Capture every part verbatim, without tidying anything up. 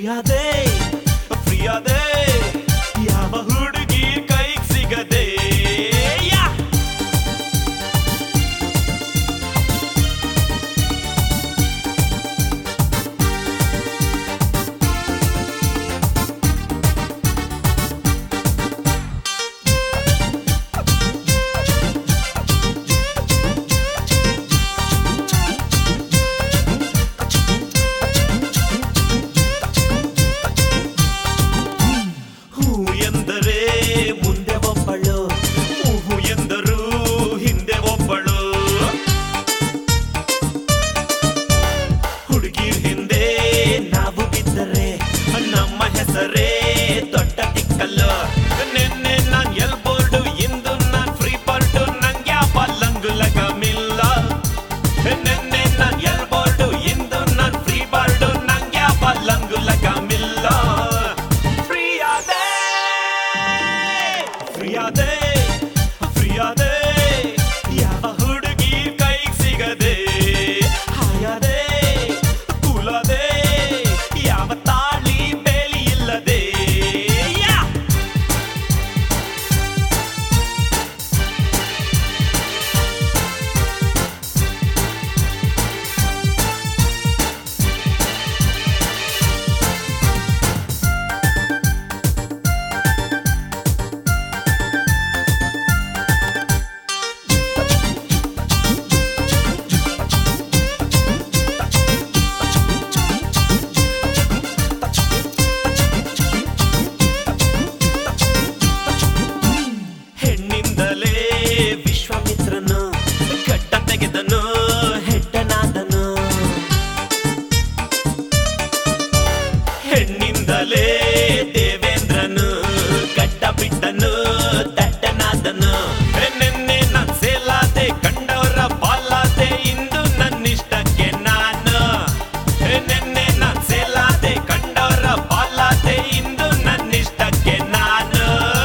ಫ್ರೀಯಾದೆ ಫ್ರೀಯಾದೆ ಯಾವ ಹುಡುಗಿ ಕೈಗೆ ಸಿಗದೆ ಮುಂದೆ ಒಬ್ಬಳು ಹೂವು ಎಂದರು ಹಿಂದೆ ಒಬ್ಬಳು ಹುಡುಗಿರ್ ಹಿಂದೆ ನಾವು ಬಿದ್ದರೆ ನಮ್ಮ ಹೆಸರೇ ದೊಡ್ಡ ತಿಕ್ಕಲ್ಲು ನಿನ್ನೆ ನಾನ್ ಎಲ್ಬೋರ್ಡು ಇಂದು ನಾನ್ ಫ್ರೀ ಬರ್ಡು ನಂಗೆ ಯಾವ ಲಂಗು ಲಗಮಿಲ್ಲ ನಿನ್ನೆ ನಾನ್ ಎಲ್ಬೋರ್ಡು ಇಂದು ನಾನ್ ಫ್ರೀ ಬರ್ಡು ನಂಗೆ ಯಾವ ಲಂಗು ಲಗಮಿಲ್ಲ ಫ್ರೀಯಾದೆ ಫ್ರೀಯಾದೆ ಯಾವ ಹುಡುಗಿ ಕೈಗೆ ಸಿಗದೆ ಹಾಯಾದೆ ಕೂಲಾದೆ ಯಾವ ತಾಳಿ ಬೇಲಿ ಇಲ್ಲದೆ ವಿಶ್ವಾಮಿತ್ರನು ಗಡ್ಡ ತೆಗೆದನು ಹೆಡ್ಡನಾದನು ಹೆಣ್ಣಿಂದಲೇ ದೇವೇಂದ್ರನು ಗಡ್ಡ ಬಿಟ್ಟನು ದಡ್ಡನಾದನು ನಿನ್ನೆ ನಾನ್ ಸೇಲಾದೆ ಕಂಡವರ ಬಾಲಾದೆ ಇಂದು ನನ್ನಿಷ್ಟಕ್ಕೆ ನಾನು ನಿನ್ನೆ ನಾನ್ ಸೇಲಾದೆ ಕಂಡವರ ಬಾಲಾದೆ ಇಂದು ನನ್ನಿಷ್ಟಕ್ಕೆ ನಾನು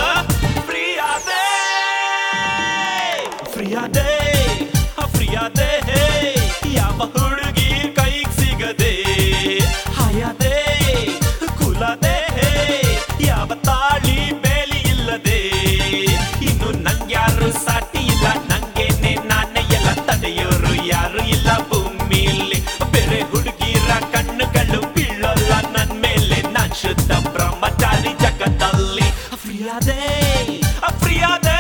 ಫ್ರೀಯಾದೆ ಫ್ರೀಯಾದೆ ಯಾವ ಹುಡುಗಿ ಕೈಗೆ ಸಿಗದೆ ಹಾಯಾದೆ ಕೂಲಾದೆ ಯಾವ ತಾಳಿ ಬೇಲಿ ಇಲ್ಲದೆ ಇನ್ನು ನಂಗ್ಯಾರು ಸಾಟಿ ಇಲ್ಲ ನಂಗೇನೆ ನಾನೇ ಎಲ್ಲ ತಡೆಯೋರು ಯಾರು ಇಲ್ಲ ಭೂಮಿಲಿ ಬೇರೆ ಹುಡುಗಿರ ಕಣ್ಣುಗಳು ಬೀಳೋಲ್ಲ ನನ್ ಮೇಲೆ ನಾನ್ ಶುದ್ಧ ಬ್ರಹ್ಮಚಾರಿ ಜಗತ್ತಲ್ಲಿ ಫ್ರೀಯಾದೆ ಫ್ರೀಯಾದೆ